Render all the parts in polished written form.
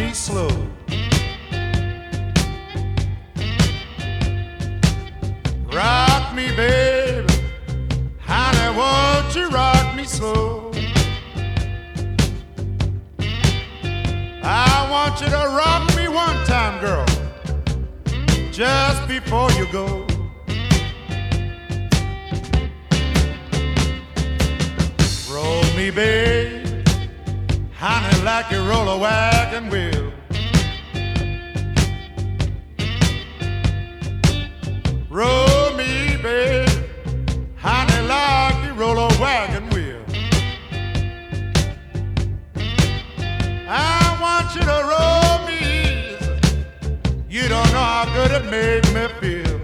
me slow. Rock me, baby, honey, won't you rock me slow? I want you to rock me one time, girl, just before you go. Roll me, babe, honey, like you roll a wagon wheel. Roll me, babe, honey, like you roll a wagon wheel. I want you to roll me. You don't know how good it made me feel.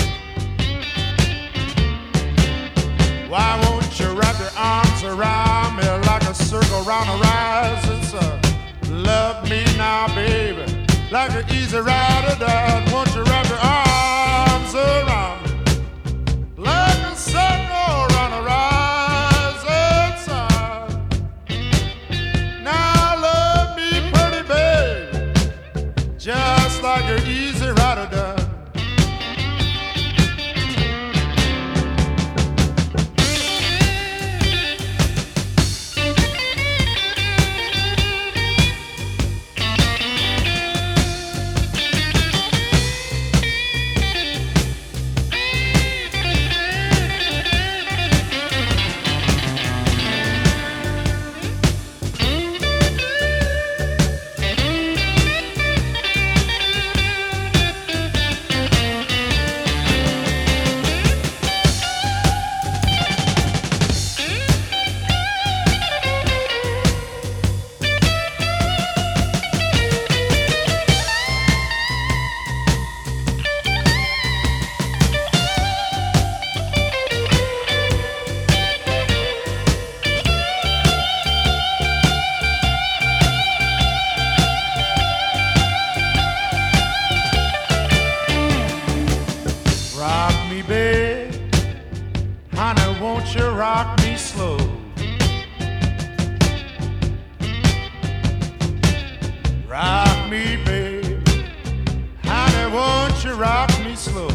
Why won't you wrap your arms around me like a circle around a rising sun? Love me now, baby, like an easy rider does. Won't you wrap your arms around me like a circle around a rising sun? Now love me pretty, baby, just like your easy rider does. Rock me, babe, honey, won't you rock me slow? Rock me, babe, honey, won't you rock me slow?